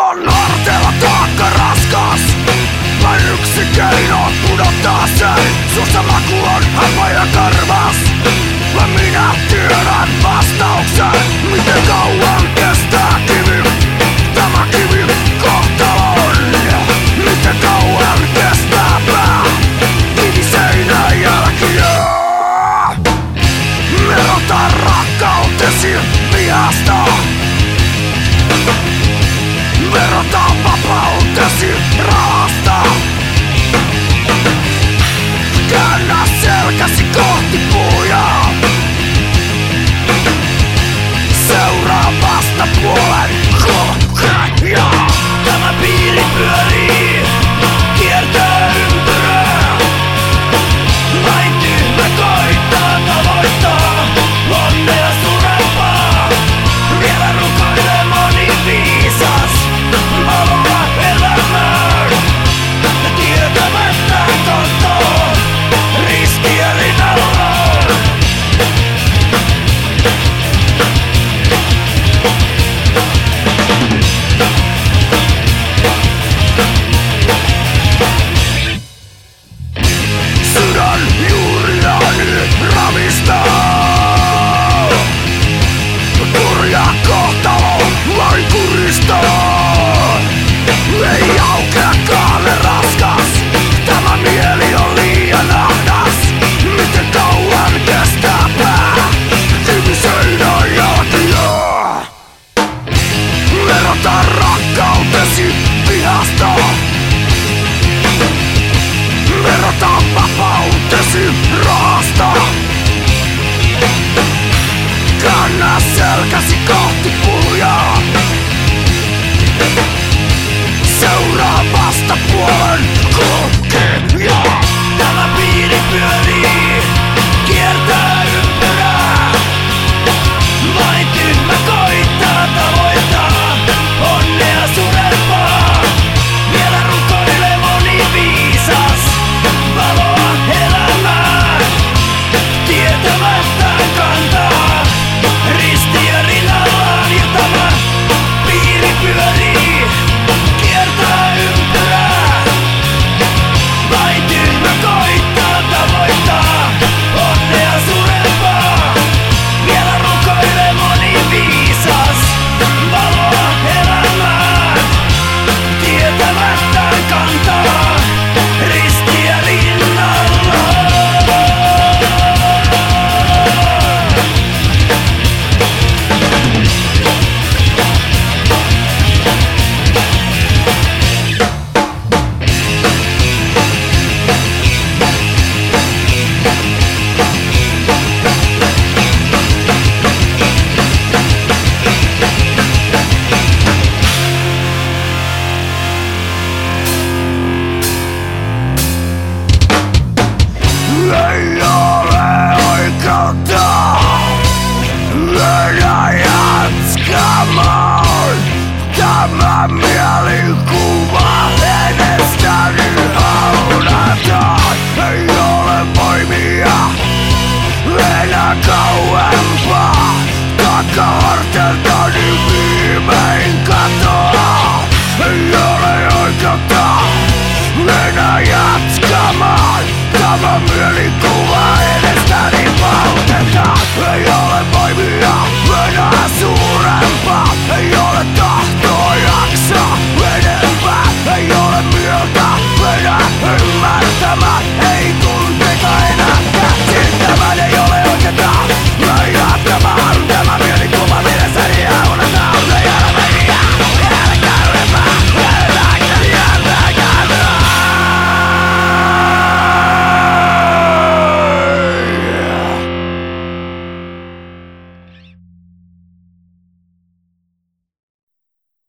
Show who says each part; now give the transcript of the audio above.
Speaker 1: on harteilla taakka raskas. Vain yksi keino pudottaa sen. Suussa maku on harma ja karvas. Vain minä tiedän vastauksen. Miten kauan kestää kivi? Tämä kivi kohtalon. Miten kauan kestää pää? Kiviseinän jälkiä. Erota rakkautesi vihasta. Erota vapautesi rahasta. Käännä selkäsi kohti puujaa. Seuraa vastapuolen kokea. Tämä piiri pyörii, kiertää ympyrää. Vain tyhmä koittaa tavoittaa onnea suurempaa. Vielä rukoilee moni viisas valoa elämään. Ja tietämättä kontoo riskiä rinnallaan. Sydän juuriani ravistaa. Kurja kohtalo vain kuristaa. Ei aukea kaale raskas. Tämä mieli on liian ahdas. Miten kauan kestää pää? Kiviseinän jälkiä. Erota rakkautesi vihasta. Erota vapautesi rahasta. Käännä selkäsi kohti puujaa. Seuraa vastapuolen kokea. Tämä piiri pyörii, kiertää ympyrää. Vain tyhmä koittaa tavoittaa onnea suurempaa. Vielä rukoilee moni viisas valoa elämään. Tietämättä kantaa ristiä rinnallaan. Ja tämä piiri pyörii, kiertää ympyrää. Vain tyhmä koittaa tavoittaa onnea suurempaa. Vielä rukoilee moni viisas valoa elämään. Tietämättä kantaa ristiä rinnallaan. Ei ole oikeutta enää jatkamaan. Tämä mielikuva edestäni haudataan. Ei ole voimia enää kauempaa. Takaharteltani viiva.